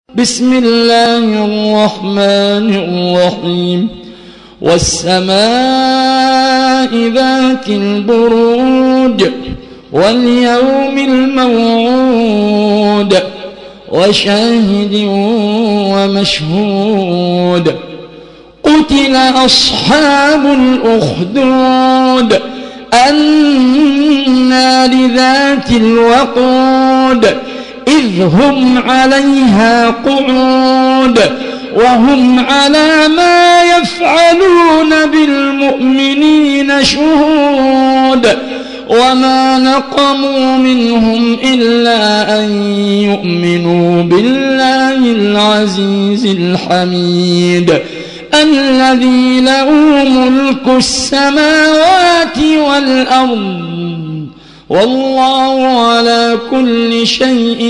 بسم الله الرحمن الرحيم والسماء ذات البروج واليوم الموعود وشاهد ومشهود قتل أصحاب الأخدود النار ذات الوقود إذ هم عليها قعود وهم على ما يفعلون بالمؤمنين شهود وما نقموا منهم إلا أن يؤمنوا بالله العزيز الحميد الذي له ملك السماوات والأرض والله على كل شيء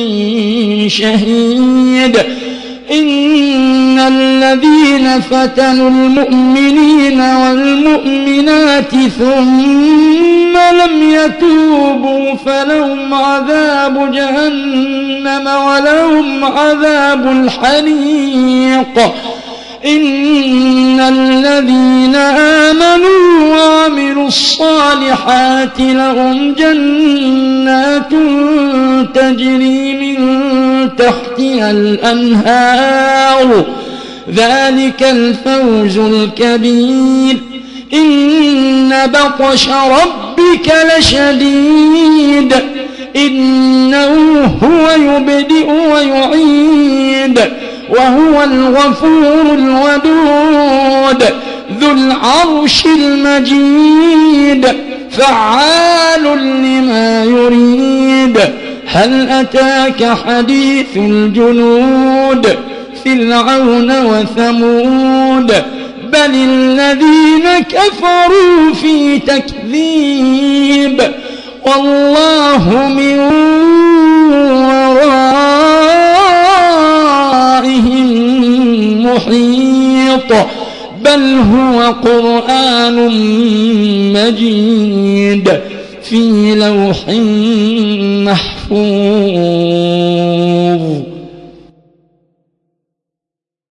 شهيد إن الذين فتنوا المؤمنين والمؤمنات ثم لم يتوبوا فلهم عذاب جهنم ولهم عذاب الحريق إن الذين آمنوا وعملوا الصالحات لهم جنات تجري من تحتها الأنهار ذلك الفوز الكبير إن بطش ربك لشديد إنه هو يبدئ ويعيد وهو الغفور الودود ذو العرش المجيد فعال لما يريد هل أتاك حديث الجنود فرعون وثمود بل الذين كفروا في تكذيب والله من ورائهم محيط بل هو قرآن مجيد في لوح محفوظ.